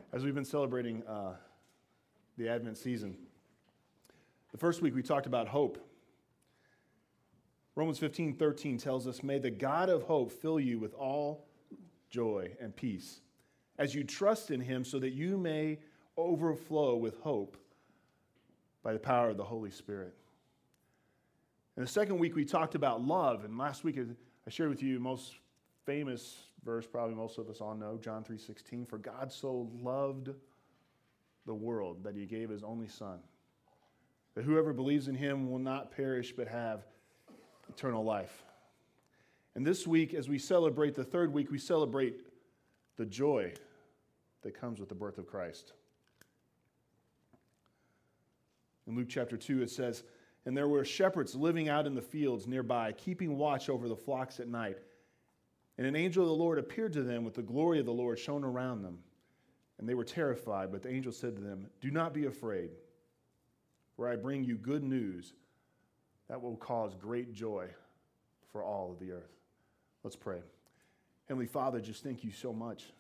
As we've been celebrating the Advent season, the first week we talked about hope. Romans 15:13 tells us, "May the God of hope fill you with all joy and peace as you trust in him so that you may overflow with hope by the power of the Holy Spirit." In the second week we talked about love, and last week I shared with you the most famous verse probably most of us all know, John 3:16, "For God so loved the world that he gave his only son, that whoever believes in him will not perish but have eternal life." And this week, as we celebrate the third week, we celebrate the joy that comes with the birth of Christ. In Luke chapter 2, it says, "And there were shepherds living out in the fields nearby, keeping watch over the flocks at night. And an angel of the Lord appeared to them with the glory of the Lord shone around them. And they were terrified, but the angel said to them, 'Do not be afraid, for I bring you good news that will cause great joy for all of the earth.'" Let's pray. Heavenly Father, just thank you so much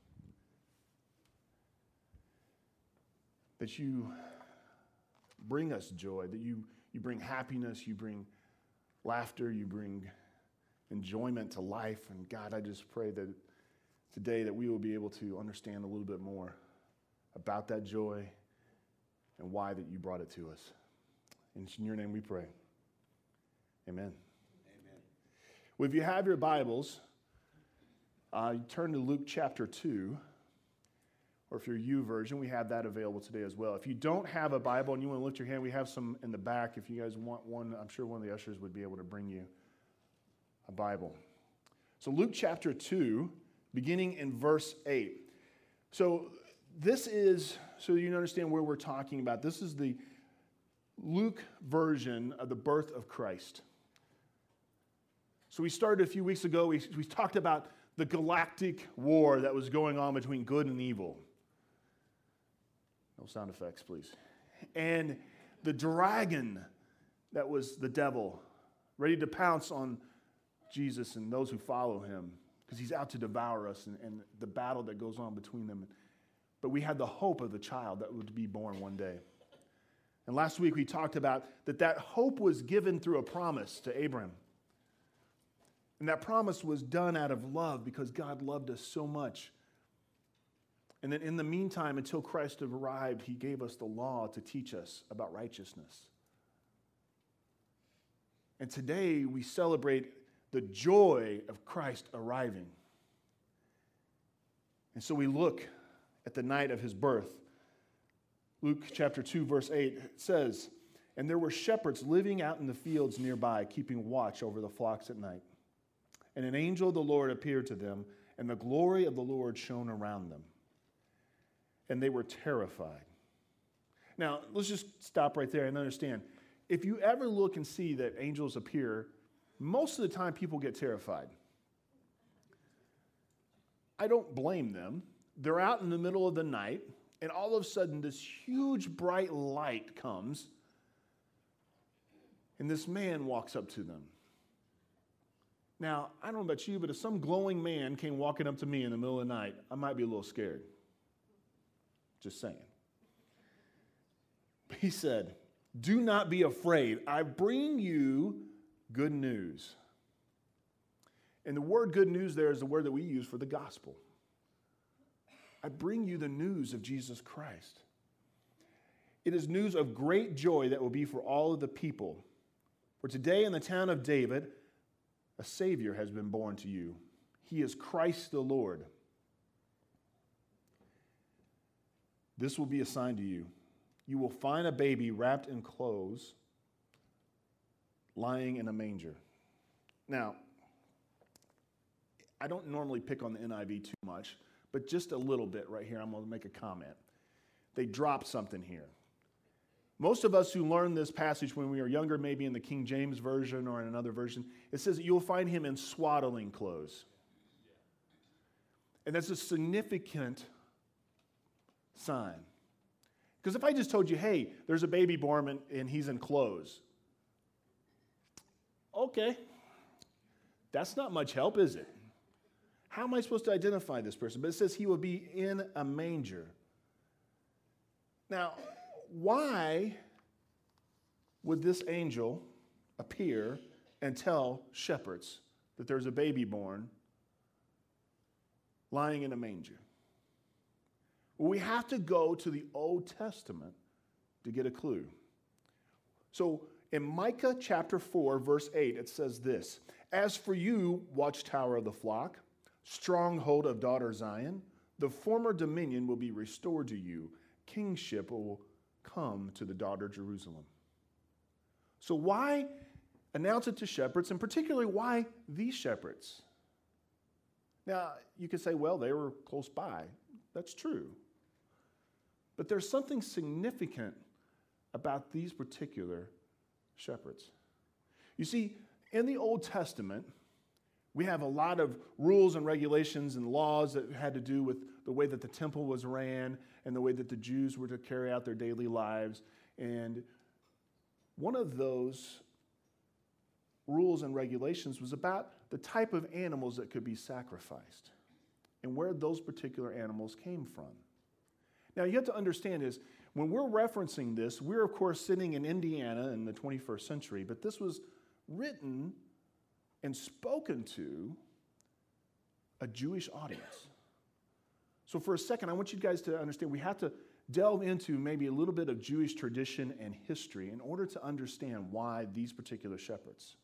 that you bring us joy, that you bring happiness, you bring laughter, you bring enjoyment to life. And God, I just pray that today that we will be able to understand a little bit more about that joy and why that you brought it to us. In your name we pray. Amen. Amen. Well, if you have your Bibles, you turn to Luke chapter 2, or if you're YouVersion, we have that available today as well. If you don't have a Bible and you want to lift your hand, we have some in the back. If you guys want one, I'm sure one of the ushers would be able to bring you a Bible. So Luke chapter 2, beginning in verse 8. So this is, so you understand where we're talking about, this is the Luke version of the birth of Christ. So we started a few weeks ago, we talked about the galactic war that was going on between good and evil. No sound effects, please. And the dragon that was the devil, ready to pounce on Jesus and those who follow him, because he's out to devour us, and the battle that goes on between them. But we had the hope of the child that would be born one day. And last week we talked about that hope was given through a promise to Abraham. And that promise was done out of love because God loved us so much. And then in the meantime, until Christ arrived, he gave us the law to teach us about righteousness. And today we celebrate the joy of Christ arriving. And so we look at the night of his birth. Luke chapter 2, verse 8 says, "And there were shepherds living out in the fields nearby, keeping watch over the flocks at night. And an angel of the Lord appeared to them, and the glory of the Lord shone around them. And they were terrified." Now, let's just stop right there and understand. If you ever look and see that angels appear, most of the time people get terrified. I don't blame them. They're out in the middle of the night, and all of a sudden this huge bright light comes, and this man walks up to them. Now, I don't know about you, but if some glowing man came walking up to me in the middle of the night, I might be a little scared. Just saying. But he said, "Do not be afraid. I bring you good news." And the word good news there is the word that we use for the gospel. I bring you the news of Jesus Christ. It is news of great joy that will be for all of the people. For today in the town of David, a Savior has been born to you. He is Christ the Lord. This will be a sign to you. You will find a baby wrapped in clothes, lying in a manger. Now, I don't normally pick on the NIV too much, but just a little bit right here, I'm going to make a comment. They dropped something here. Most of us who learned this passage when we were younger, maybe in the King James Version or in another version, it says that you'll find him in swaddling clothes. And that's a significant sign. Because if I just told you, hey, there's a baby born and he's in clothes, okay, that's not much help, is it? How am I supposed to identify this person? But it says he will be in a manger. Now, why would this angel appear and tell shepherds that there's a baby born lying in a manger? Well, we have to go to the Old Testament to get a clue. So in Micah chapter 4, verse 8, it says this: "As for you, watchtower of the flock, stronghold of daughter Zion, the former dominion will be restored to you. Kingship will come to the daughter Jerusalem." So why announce it to shepherds, and particularly why these shepherds? Now, you could say, well, they were close by. That's true. But there's something significant about these particular shepherds. You see, in the Old Testament, we have a lot of rules and regulations and laws that had to do with the way that the temple was ran and the way that the Jews were to carry out their daily lives. And one of those rules and regulations was about the type of animals that could be sacrificed and where those particular animals came from. Now, you have to understand is, when we're referencing this, we're, of course, sitting in Indiana in the 21st century, but this was written and spoken to a Jewish audience. So for a second, I want you guys to understand we have to delve into maybe a little bit of Jewish tradition and history in order to understand why these particular shepherds.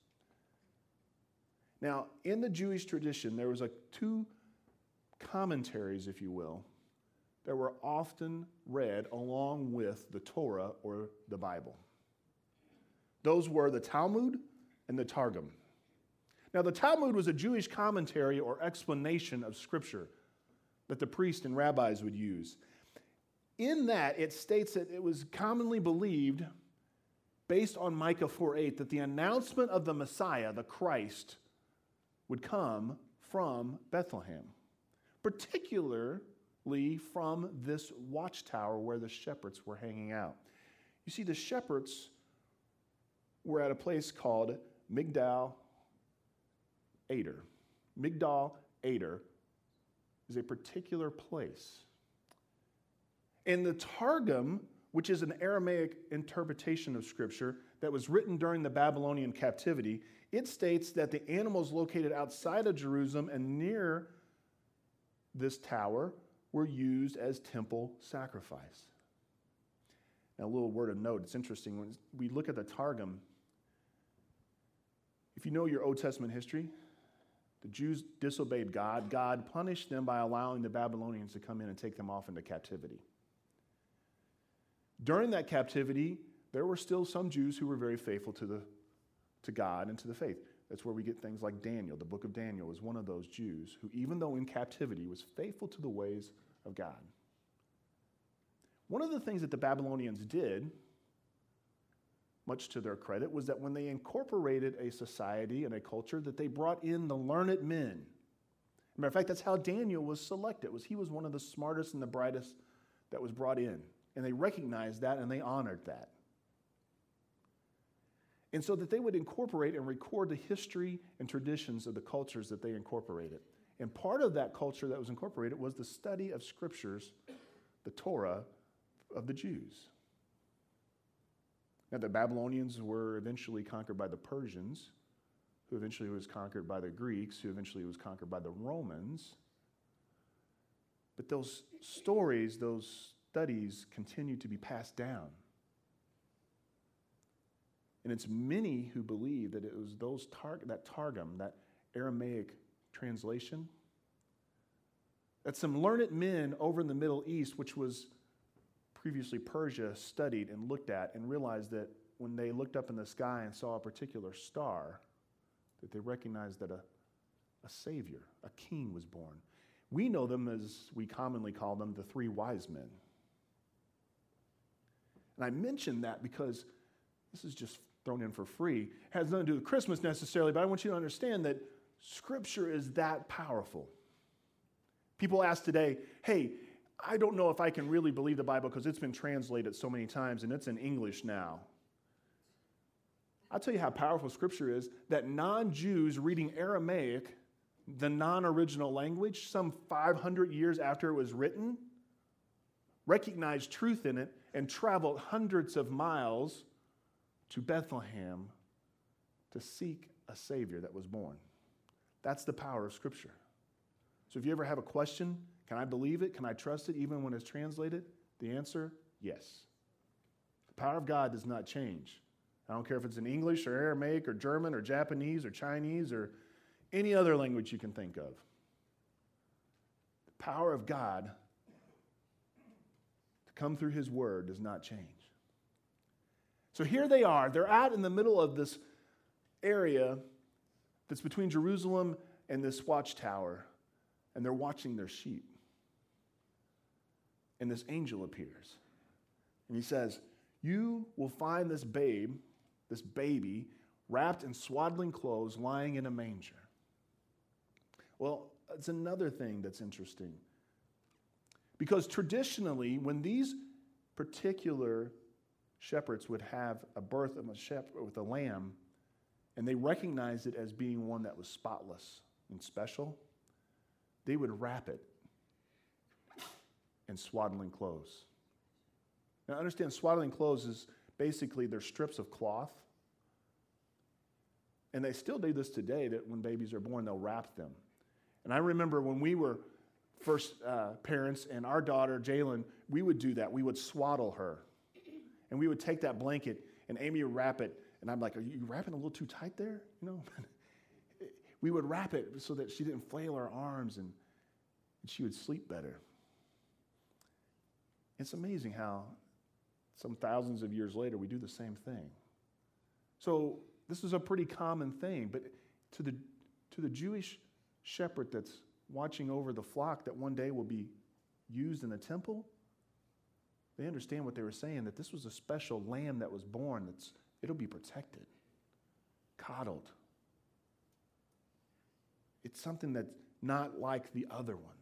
Now, in the Jewish tradition, there was two commentaries, if you will, that were often read along with the Torah or the Bible. Those were the Talmud and the Targum. Now, the Talmud was a Jewish commentary or explanation of Scripture that the priests and rabbis would use. In that, it states that it was commonly believed, based on Micah 4:8, that the announcement of the Messiah, the Christ, would come from Bethlehem, particularly from this watchtower where the shepherds were hanging out. You see, the shepherds were at a place called Migdal Eder. Migdal Eder is a particular place. In the Targum, which is an Aramaic interpretation of Scripture that was written during the Babylonian captivity, it states that the animals located outside of Jerusalem and near this tower were used as temple sacrifice. Now, a little word of note, it's interesting, when we look at the Targum, if you know your Old Testament history, the Jews disobeyed God. God punished them by allowing the Babylonians to come in and take them off into captivity. During that captivity, there were still some Jews who were very faithful to God and to the faith. That's where we get things like Daniel. The book of Daniel is one of those Jews who, even though in captivity, was faithful to the ways of God. One of the things that the Babylonians did, much to their credit, was that when they incorporated a society and a culture, that they brought in the learned men. As a matter of fact, that's how Daniel was selected. He was one of the smartest and the brightest that was brought in. And they recognized that and they honored that. And so that they would incorporate and record the history and traditions of the cultures that they incorporated. And part of that culture that was incorporated was the study of scriptures, the Torah of the Jews. Now, the Babylonians were eventually conquered by the Persians, who eventually was conquered by the Greeks, who eventually was conquered by the Romans. But those stories, those studies continue to be passed down. And it's many who believe that it was that Targum, that Aramaic translation, that some learned men over in the Middle East, which was previously Persia, studied and looked at and realized that when they looked up in the sky and saw a particular star, that they recognized that a savior, a king was born. We know them as we commonly call them the three wise men. And I mention that because this is just thrown in for free. It has nothing to do with Christmas necessarily, but I want you to understand that Scripture is that powerful. People ask today, hey, I don't know if I can really believe the Bible because it's been translated so many times and it's in English now. I'll tell you how powerful Scripture is, that non-Jews reading Aramaic, the non-original language, some 500 years after it was written, recognized truth in it, and traveled hundreds of miles to Bethlehem to seek a Savior that was born. That's the power of Scripture. So if you ever have a question, can I believe it? Can I trust it even when it's translated? The answer, yes. The power of God does not change. I don't care if it's in English or Aramaic or German or Japanese or Chinese or any other language you can think of. The power of God to come through His Word does not change. So here they are. They're out in the middle of this area that's between Jerusalem and this watchtower, and they're watching their sheep. And this angel appears. And he says, you will find this baby, wrapped in swaddling clothes, lying in a manger. Well, it's another thing that's interesting. Because traditionally, when these particular shepherds would have a birth of a shepherd with a lamb, and they recognized it as being one that was spotless and special, they would wrap it in swaddling clothes. Now, understand, swaddling clothes is basically they're strips of cloth. And they still do this today, that when babies are born, they'll wrap them. And I remember when we were first parents, and our daughter, Jalen, we would do that. We would swaddle her. And we would take that blanket, and Amy would wrap it. And I'm like, are you wrapping a little too tight there? You know, we would wrap it so that she didn't flail her arms, and she would sleep better. It's amazing how some thousands of years later we do the same thing. So this is a pretty common thing, but to the Jewish shepherd that's watching over the flock that one day will be used in the temple, they understand what they were saying, that this was a special lamb that was born, it'll be protected, coddled. It's something that's not like the other ones.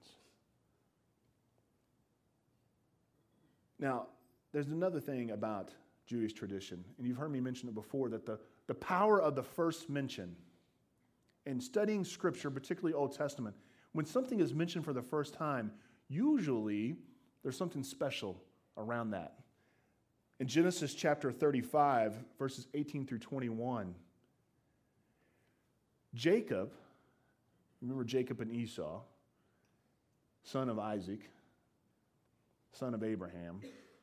Now, there's another thing about Jewish tradition, and you've heard me mention it before, that the power of the first mention in studying Scripture, particularly Old Testament, when something is mentioned for the first time, usually there's something special around that. In Genesis chapter 35, verses 18 through 21, Jacob, remember Jacob and Esau, son of Isaac, son of Abraham,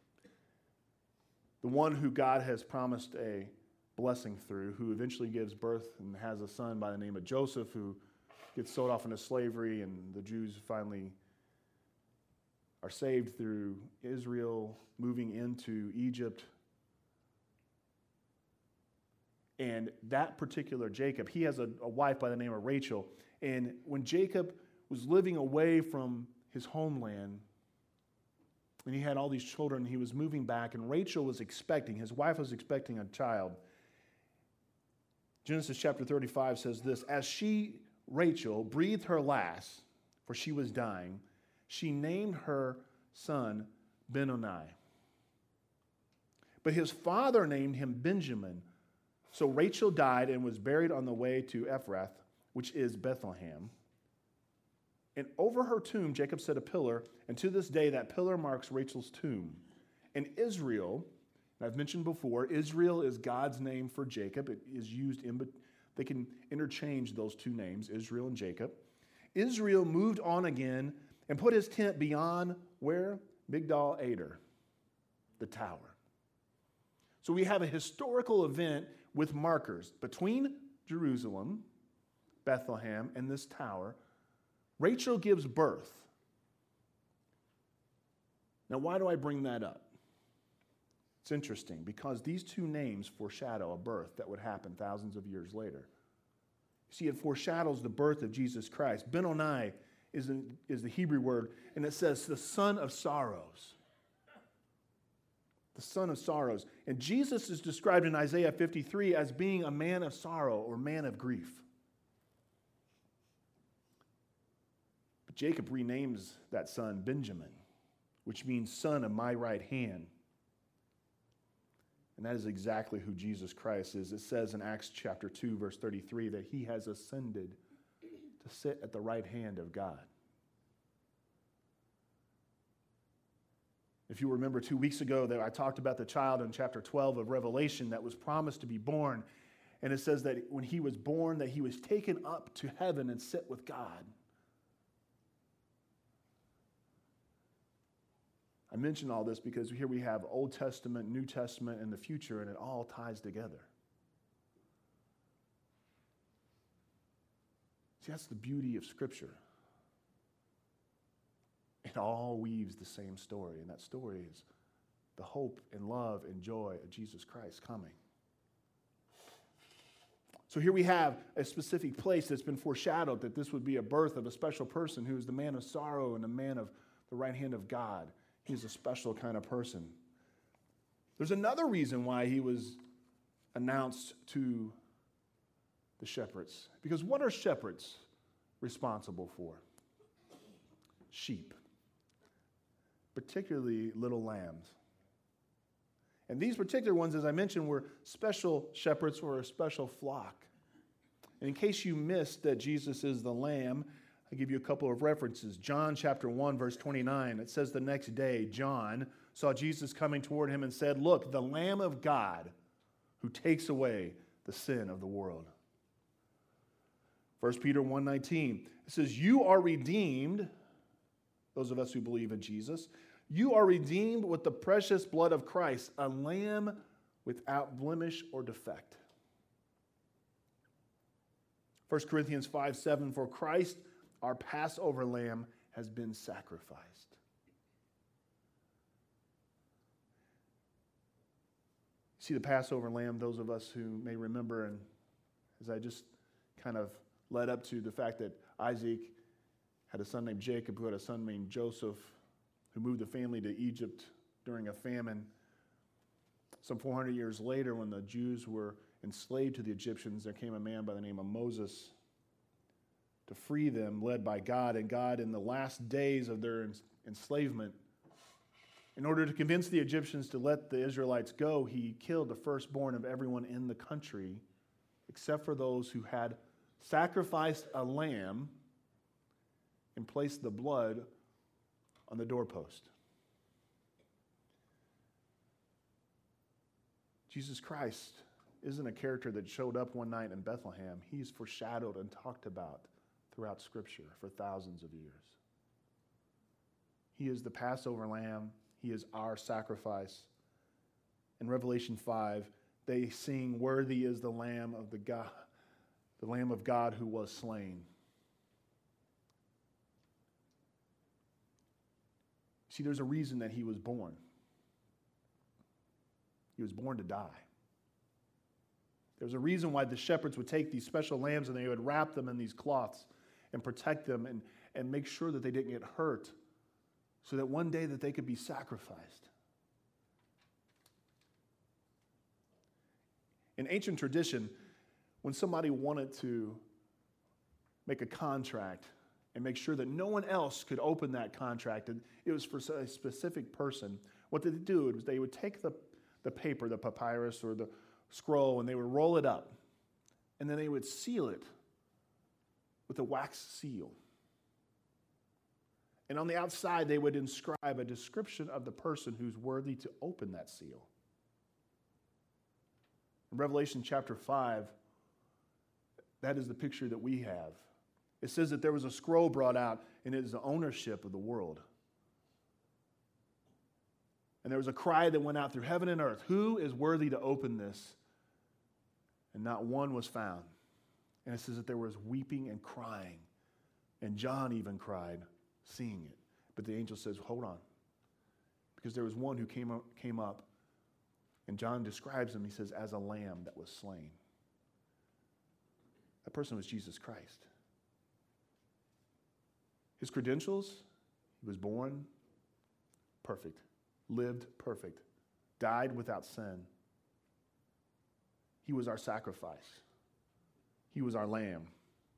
the one who God has promised a blessing through, who eventually gives birth and has a son by the name of Joseph, who gets sold off into slavery, and the Jews finally are saved through Israel moving into Egypt. And that particular Jacob, he has a wife by the name of Rachel. And when Jacob was living away from his homeland, and he had all these children, he was moving back, and Rachel was expecting, his wife was expecting a child. Genesis chapter 35 says this, as she, Rachel, breathed her last, for she was dying, she named her son Benoni. But his father named him Benjamin. So Rachel died and was buried on the way to Ephrath, which is Bethlehem. And over her tomb, Jacob set a pillar, and to this day that pillar marks Rachel's tomb. And Israel, and I've mentioned before, Israel is God's name for Jacob. It is used they can interchange those two names, Israel and Jacob. Israel moved on again and put his tent beyond where? Migdal Eder, the tower. So we have a historical event with markers between Jerusalem, Bethlehem, and this tower. Rachel gives birth. Now, why do I bring that up? It's interesting because these two names foreshadow a birth that would happen thousands of years later. See, it foreshadows the birth of Jesus Christ. Benoni is the Hebrew word, and it says the son of sorrows. The son of sorrows. And Jesus is described in Isaiah 53 as being a man of sorrow or man of grief. But Jacob renames that son Benjamin, which means son of my right hand. And that is exactly who Jesus Christ is. It says in Acts chapter 2, verse 33, that he has ascended to sit at the right hand of God. If you remember 2 weeks ago that I talked about the child in chapter 12 of Revelation that was promised to be born, and it says that when he was born, that he was taken up to heaven and sit with God. I mention all this because here we have Old Testament, New Testament, and the future, and it all ties together. See, that's the beauty of Scripture. It all weaves the same story, and that story is the hope and love and joy of Jesus Christ coming. So here we have a specific place that's been foreshadowed that this would be a birth of a special person who is the man of sorrow and a man of the right hand of God. He's a special kind of person. There's another reason why he was announced to the shepherds. Because what are shepherds responsible for? Sheep. Particularly little lambs. And these particular ones, as I mentioned, were special shepherds or a special flock. And in case you missed that Jesus is the Lamb, I'll give you a couple of references. John chapter 1, verse 29, it says the next day, John saw Jesus coming toward him and said, "Look, the Lamb of God who takes away the sin of the world." 1 Peter 1:19, it says, "You are redeemed," those of us who believe in Jesus, "you are redeemed with the precious blood of Christ, a lamb without blemish or defect." 1 Corinthians 5:7, "For Christ, our Passover lamb, has been sacrificed." See, the Passover lamb, those of us who may remember, and as I just kind of led up to the fact that Isaac had a son named Jacob, who had a son named Joseph, who moved the family to Egypt during a famine. Some 400 years later, when the Jews were enslaved to the Egyptians, there came a man by the name of Moses to free them, led by God. And God, in the last days of their enslavement, in order to convince the Egyptians to let the Israelites go, he killed the firstborn of everyone in the country, except for those who had sacrificed a lamb and placed the blood on the doorpost. Jesus Christ isn't a character that showed up one night in Bethlehem. He's foreshadowed and talked about throughout Scripture for thousands of years. He is the Passover lamb. He is our sacrifice. In Revelation 5, they sing, "Worthy is the Lamb of the Lamb of God who was slain." See, there's a reason that he was born. He was born to die. There's a reason why the shepherds would take these special lambs and they would wrap them in these cloths and protect them and make sure that they didn't get hurt so that one day that they could be sacrificed. In ancient tradition, when somebody wanted to make a contract and make sure that no one else could open that contract, and it was for a specific person, what did they do? Was they would take the paper, the papyrus or the scroll, and they would roll it up, and then they would seal it with a wax seal. And on the outside, they would inscribe a description of the person who's worthy to open that seal. In Revelation chapter 5, that is the picture that we have. It says that there was a scroll brought out, and it is the ownership of the world. And there was a cry that went out through heaven and earth, "Who is worthy to open this?" And not one was found. And it says that there was weeping and crying. And John even cried, seeing it. But the angel says, "Hold on." Because there was one who came up, and John describes him, he says, as a lamb that was slain. That person was Jesus Christ. His credentials: he was born perfect, lived perfect, died without sin. He was our sacrifice. He was our lamb.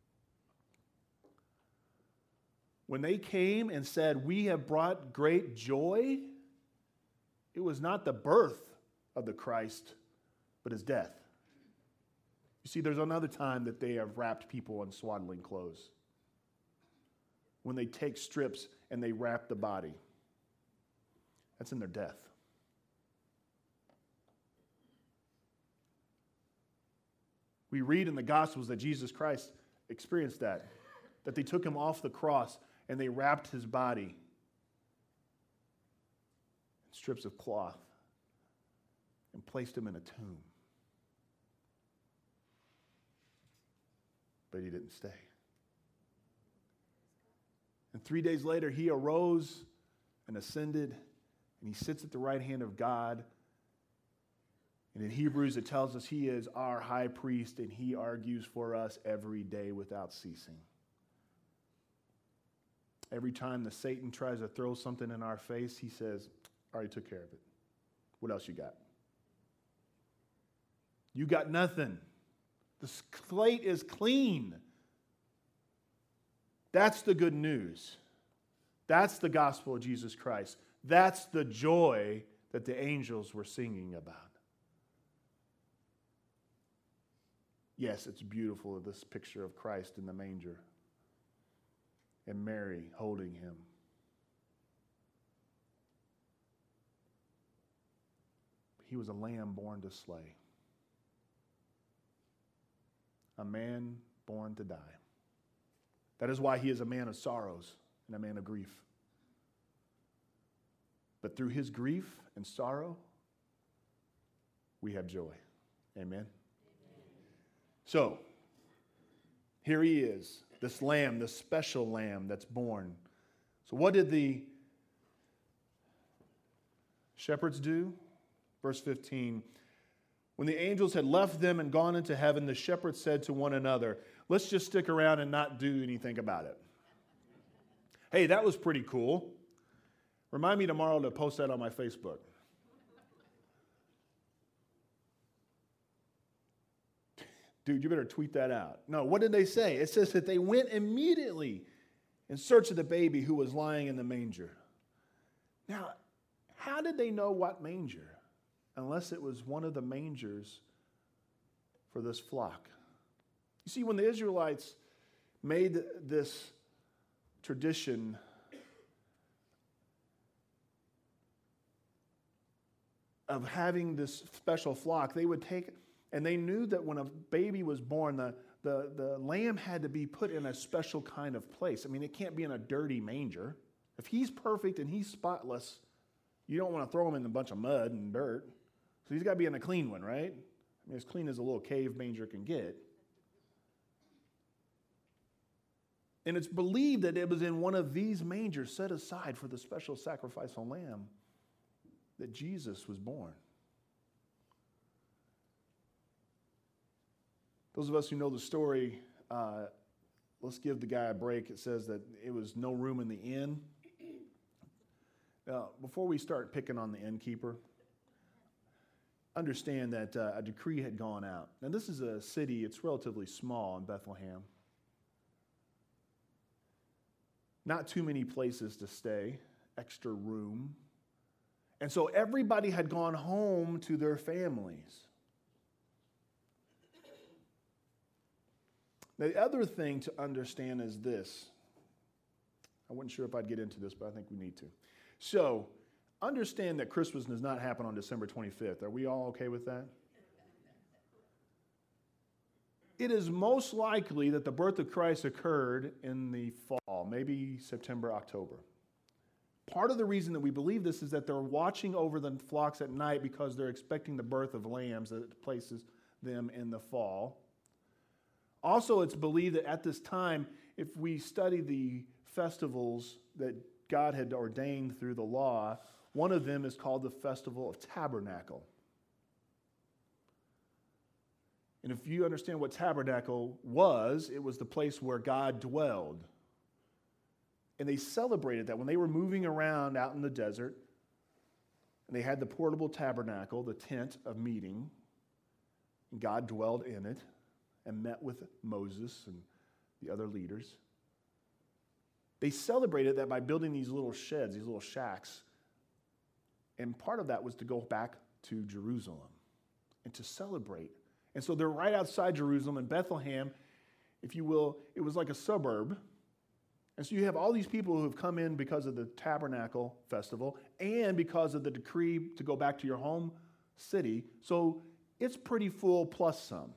When they came and said, "We have brought great joy," it was not the birth of the Christ, but his death. You see, there's another time that they have wrapped people in swaddling clothes. When they take strips and they wrap the body. That's in their death. We read in the Gospels that Jesus Christ experienced that they took him off the cross and they wrapped his body in strips of cloth and placed him in a tomb. But he didn't stay. And 3 days later, he arose and ascended, and he sits at the right hand of God. And in Hebrews, it tells us he is our high priest, and he argues for us every day without ceasing. Every time that Satan tries to throw something in our face, he says, I already took care of it. What else you got? You got nothing. The slate is clean. That's the good news. That's the gospel of Jesus Christ. That's the joy that the angels were singing about. Yes, it's beautiful, this picture of Christ in the manger and Mary holding him. He was a lamb born to slay, a man born to die. That is why he is a man of sorrows and a man of grief. But through his grief and sorrow, we have joy. Amen? So, here he is, this lamb, this special lamb that's born. So what did the shepherds do? Verse 15, when the angels had left them and gone into heaven, the shepherds said to one another, let's just stick around and not do anything about it. Hey, that was pretty cool. Remind me tomorrow to post that on my Facebook. Dude, you better tweet that out. No, what did they say? It says that they went immediately in search of the baby who was lying in the manger. Now, how did they know what manger? Unless it was one of the mangers for this flock. You see, when the Israelites made this tradition of having this special flock, they would take, and they knew that when a baby was born, the lamb had to be put in a special kind of place. I mean, it can't be in a dirty manger. If he's perfect and he's spotless, you don't want to throw him in a bunch of mud and dirt. So he's got to be in a clean one, right? I mean, as clean as a little cave manger can get. And it's believed that it was in one of these mangers set aside for the special sacrificial lamb that Jesus was born. Those of us who know the story, let's give the guy a break. It says that it was no room in the inn. Now, before we start picking on the innkeeper, understand that a decree had gone out. Now, this is a city, it's relatively small in Bethlehem. Not too many places to stay, extra room. And so everybody had gone home to their families. Now, the other thing to understand is this. I wasn't sure if I'd get into this, but I think we need to. So, understand that Christmas does not happen on December 25th. Are we all okay with that? It is most likely that the birth of Christ occurred in the fall, maybe September, October. Part of the reason that we believe this is that they're watching over the flocks at night because they're expecting the birth of lambs that places them in the fall. Also, it's believed that at this time, if we study the festivals that God had ordained through the law, one of them is called the Festival of Tabernacle. And if you understand what tabernacle was, it was the place where God dwelled. And they celebrated that when they were moving around out in the desert, and they had the portable tabernacle, the tent of meeting, and God dwelled in it and met with Moses and the other leaders. They celebrated that by building these little sheds, these little shacks. And part of that was to go back to Jerusalem and to celebrate. And so they're right outside Jerusalem in Bethlehem, if you will. It was like a suburb. And so you have all these people who have come in because of the tabernacle festival and because of the decree to go back to your home city. So it's pretty full plus some.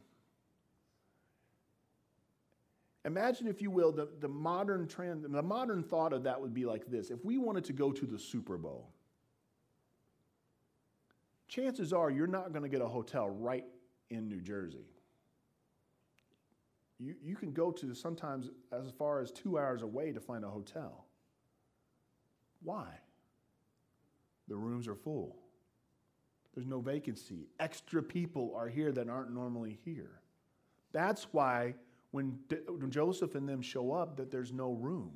Imagine, if you will, the modern thought of that would be like this. If we wanted to go to the Super Bowl, chances are you're not going to get a hotel right in New Jersey. You can go to sometimes as far as 2 hours away to find a hotel. Why? The rooms are full. There's no vacancy. Extra people are here that aren't normally here. That's why when Joseph and them show up, that there's no room.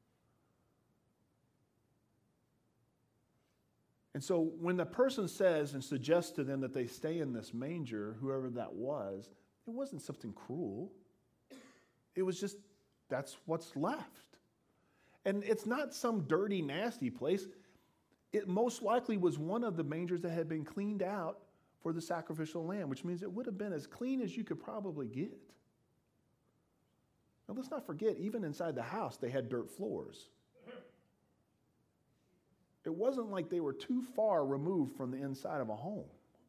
And so when the person says and suggests to them that they stay in this manger, whoever that was, it wasn't something cruel. It was just, that's what's left. And it's not some dirty, nasty place. It most likely was one of the mangers that had been cleaned out for the sacrificial lamb, which means it would have been as clean as you could probably get. Now, let's not forget, even inside the house, they had dirt floors. It wasn't like they were too far removed from the inside of a home.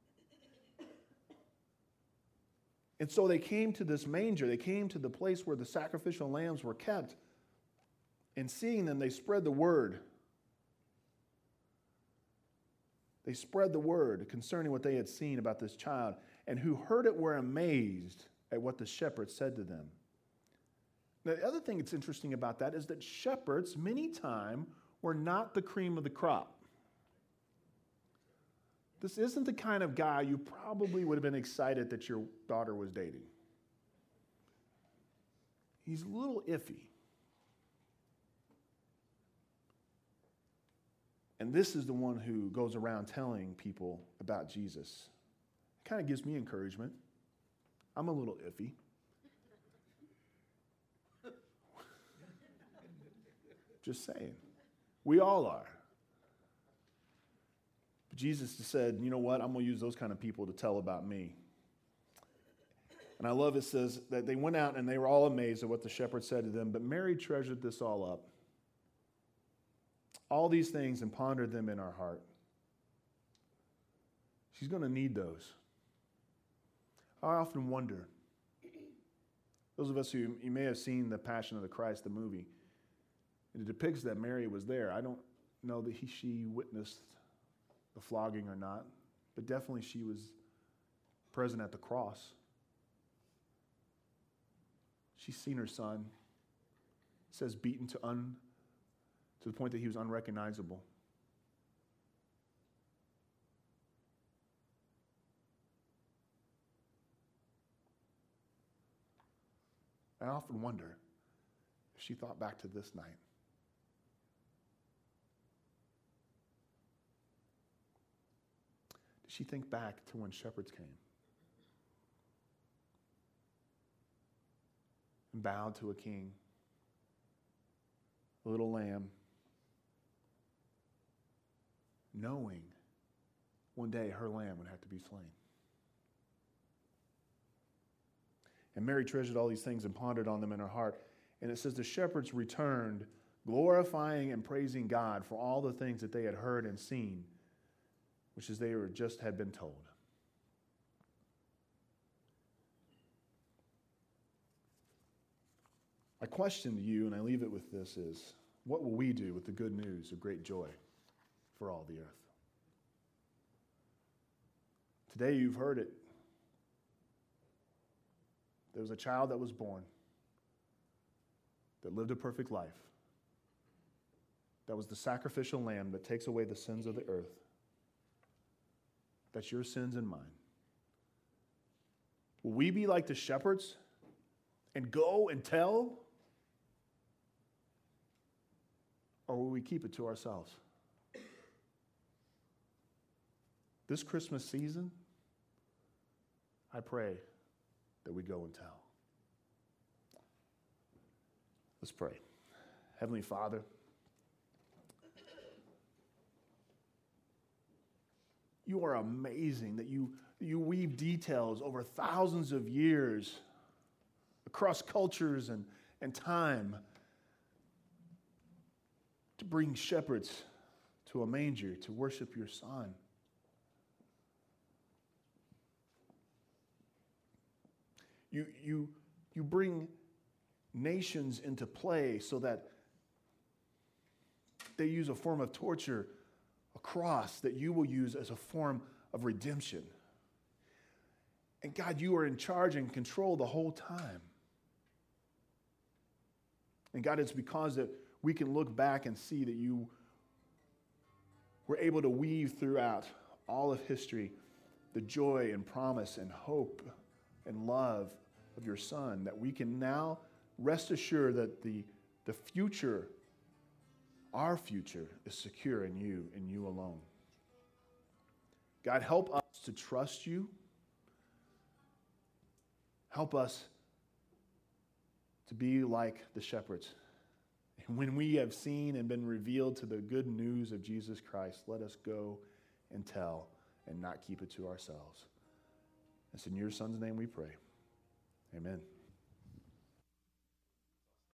And so they came to this manger. They came to the place where the sacrificial lambs were kept. And seeing them, they spread the word. They spread the word concerning what they had seen about this child. And who heard it were amazed at what the shepherds said to them. Now, the other thing that's interesting about that is that shepherds, many times, were not the cream of the crop. This isn't the kind of guy you probably would have been excited that your daughter was dating. He's a little iffy. And this is the one who goes around telling people about Jesus. It kind of gives me encouragement. I'm a little iffy. Just saying. We all are. But Jesus said, you know what? I'm going to use those kind of people to tell about me. And I love it says that they went out and they were all amazed at what the shepherd said to them. But Mary treasured this all up. All these things and pondered them in our heart. She's going to need those. I often wonder, those of us who you may have seen The Passion of the Christ, the movie, it depicts that Mary was there. I don't know that she witnessed the flogging or not, but definitely she was present at the cross. She's seen her son, it says beaten to the point that he was unrecognizable. I often wonder if she thought back to this night. Did she think back to when shepherds came and bowed to a king, a little lamb, knowing one day her lamb would have to be slain? And Mary treasured all these things and pondered on them in her heart. And it says the shepherds returned, glorifying and praising God for all the things that they had heard and seen, which as they just had been told. My question to you, and I leave it with this, is what will we do with the good news of great joy for all the earth? Today you've heard it. There was a child that was born that lived a perfect life. That was the sacrificial lamb that takes away the sins of the earth. That's your sins and mine. Will we be like the shepherds and go and tell? Or will we keep it to ourselves? This Christmas season, I pray that we go and tell. Let's pray. Heavenly Father, you are amazing that you weave details over thousands of years across cultures and time to bring shepherds to a manger to worship your Son. You bring nations into play so that they use a form of torture, a cross that you will use as a form of redemption. And God, you are in charge and control the whole time. And God, it's because that we can look back and see that you were able to weave throughout all of history the joy and promise and hope and love of your Son, that we can now rest assured that the future, our future, is secure in you alone. God, help us to trust you. Help us to be like the shepherds. And when we have seen and been revealed to the good news of Jesus Christ, let us go and tell and not keep it to ourselves. It's in your Son's name we pray. Amen.